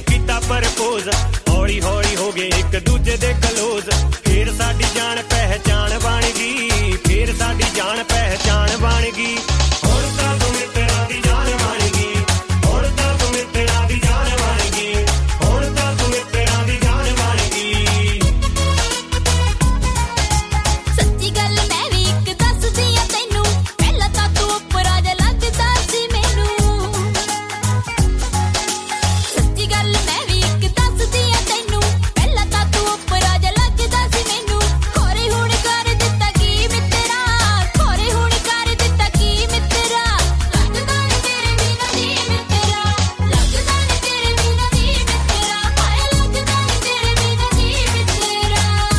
ਕੀਤਾ ਪ੍ਰਪੋਜ਼ ਹੌਲੀ ਹੌਲੀ ਹੋ ਗਏ ਇੱਕ ਦੂਜੇ ਦੇ ਕਲੋਜ਼ ਫੇਰ ਸਾਡੀ ਜਾਣ ਪਹਿਚਾਣ ਬਣ ਗਈ ਫੇਰ ਸਾਡੀ ਜਾਣ ਪਹਿਚਾਣ ਬਣ ਗਈ ਹੁਣ ਤਾਂ ਤੂੰ ਮਿੱਤਰਾਂ ਦੀ ਜਾਨ ਬਣ ਗਈ ਹੁਣ ਤਾਂ ਤੂੰ ਮਿੱਤਰਾਂ ਦੀ ਜਾਨ ਬਣ ਗਈ ਹੁਣ ਤਾਂ ਤੂੰ ਮਿੱਤਰਾਂ ਦੀ ਜਾਨ ਬਣ ਗਈ ਸੱਚੀ ਗੱਲ ਮੈਂ ਵੀ ਇੱਕ ਦੱਸਦੀ ਆ ਤੈਨੂੰ ਪਹਿਲਾਂ ਤਾਂ ਤੂੰ ਉੱਪਰਾ ਜਿਹਾ ਲੱਗਦਾ ਸੀ ਮੈਨੂੰ ਸੱਚੀ ਗੱਲ ਮੈਂ ਵੀ ਇੱਕ ਦੱਸਦੀ ਆ ਤੈਨੂੰ ਪਹਿਲਾਂ ਤਾਂ ਤੂੰ ਉੱਪਰਾ ਜਿਹਾ ਲੱਗਦਾ ਸੀ ਮੈਨੂੰ ਖੋਰੇ ਹੁਣ ਕਰ ਦਿੱਤਾ ਕੀ ਮਿੱਤਰਾ ਖੋਰੇ ਹੁਣ ਕਰ ਦਿੱਤਾ ਕੀ ਮਿੱਤਰਾ ਲੱਗਦਾ ਨੀ ਤੇਰੇ ਬਿਨਾਂ ਜੀ ਮਿੱਤਰਾ ਲੱਗਦਾ ਨੀ ਤੇਰੇ ਬਿਨਾਂ ਜੀ ਮਿੱਤਰਾ ਹਾਏ ਲੱਗਦਾ ਨੀ ਤੇਰੇ ਬਿਨਾਂ ਜੀ ਮਿੱਤਰਾ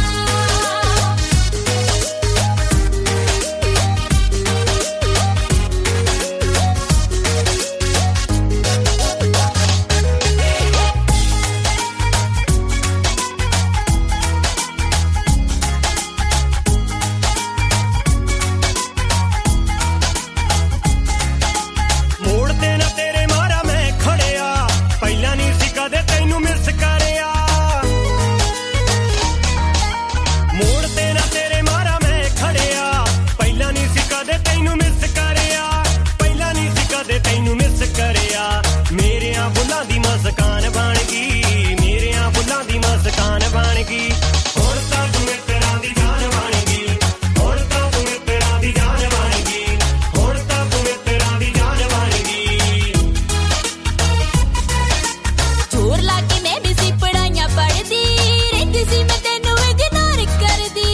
ਮੋੜ ਤੇ ਨਾ ਤੇਰੇ ਮਾਰਾ ਮੈਂ ਖੜਿਆ ਪਹਿਲਾਂ ਨਹੀਂ ਸੀ ਕਦੇ ਤੈਨੂੰ ਮਿਸ ਕਰਿਆ ਮੋੜ ਤੇ ਨਾ ਤੇਰੇ ਮਾਰਾ ਮੈਂ ਖੜਿਆ ਪਹਿਲਾਂ ਨਹੀਂ ਸੀ ਕਦੇ ਤੈਨੂੰ ਮਿਸ ਕਰਿਆ ਪਹਿਲਾਂ ਨਹੀਂ ਸੀ ਕਦੇ ਤੈਨੂੰ ਮਿਸ ਕਰਿਆ ਮੇਰਿਆਂ ਬੁੱਲਾਂ ਦੀ ਮੁਸਕਾਨ ਬਣ ਗਈ ਮੇਰਿਆਂ ਬੁੱਲਾਂ ਦੀ ਮੁਸਕਾਨ ਬਣ ਗਈ ਹੁਣ ਤਾਂ ਤੂੰ ਮਿੱਤਰਾਂ ਦੀ ਜਾਨ ਬਣ ਗਈ ਹੁਣ ਤਾਂ ਤੂੰ ਮਿੱਤਰਾਂ ਦੀ ਜਾਨ ਬਣ ਗਈ ਹੁਣ ਤਾਂ ਤੂੰ ਮਿੱਤਰਾਂ ਦੀ ਜਾਨ ਬਣ ਗਈ ਜ਼ੋਰ ਲਾ ਕੇ ਮੈਂ ਵੀ ਸੀ ਪੜਾਈਆਂ ਪੜ੍ਹਦੀ ਰਹਿੰਦੀ ਸੀ ਮੈਂ ਤੈਨੂੰ ਇਗਨੋਰ ਕਰਦੀ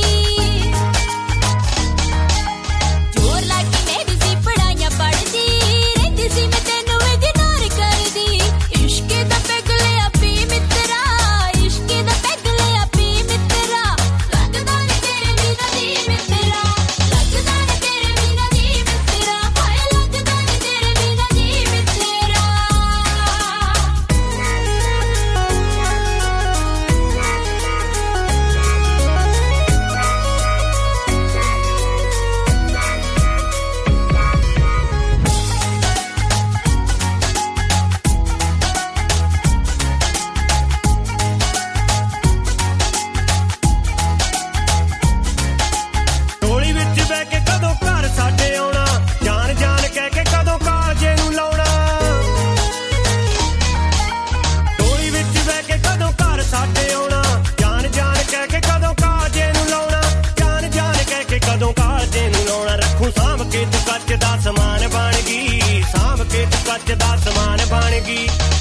ਜ਼ੋਰ ਲਾ ਕੇ ਮੈਂ ਵੀ ਸੀ ਪੜਾਈਆਂ ਪੜ੍ਹਦੀ ਰਹਿੰਦੀ ਸੀ ਮੈਂ ਤੈਨੂੰ ਇਗਨੋਰ ਕਰਦੀ ਇਸ਼ਕੇ ਦਾ ਪੈਗ ਲਿਆ ਪੀ ਮਿੱਤਰਾ ਇਸ਼ਕੇ ਦਾ ਪੈਗ ਲਿਆ ਪੀ ਮਿੱਤਰਾ ਲੱਗਦਾ ਨੀ ਤੇਰੇ ਬਿਨਾਂ ਜੀ ਮਿੱਤਰਾ ਲੱਗਦਾ ਨੀ ਤੇਰੇ ਬਿਨਾਂ ਜੀ ਮਿੱਤਰਾ ਹਾਏ ਲੱਗਦਾ ਨੀ ਤੇਰੇ ਬਿਨਾਂ ਜੀ ਮਿੱਤਰਾ ਟੋਲੀ ਵਿੱਚ ਬਹਿ ਕੇ ਕਦੋਂ ਘਰ ਸਾਡੇ ਆਉਣਾ ਜਾਨ ਜਾਨ ਕਹਿ ਕੇ ਕਦੋਂ ਕਾਲਜੇ ਨੂੰ ਲਾਉਣਾ ਟੋਲੀ ਵਿੱਚ ਬਹਿ ਕੇ ਕਦੋਂ ਘਰ ਸਾਡੇ ਆਉਣਾ ਜਾਨ ਜਾਨ ਕਹਿ ਕੇ ਕਦੋਂ ਕਾਲਜੇ ਨੂੰ ਲਾਉਣਾ ਜਾਨ ਜਾਨ ਕਹਿ ਕੇ ਕਦੋਂ ਕਾਲਜੇ ਨੂੰ ਲਾਉਣਾ ਰੱਖੂ ਸਾਂਭ ਕੇ ਤੂੰ ਕੱਚ ਦਾ ਸਮਾਨ ਬਣ ਗਈ ਸਾਂਭ ਕੇ ਤੂੰ ਕੱਚ ਦਾ ਸਮਾਨ ਬਣ ਗਈ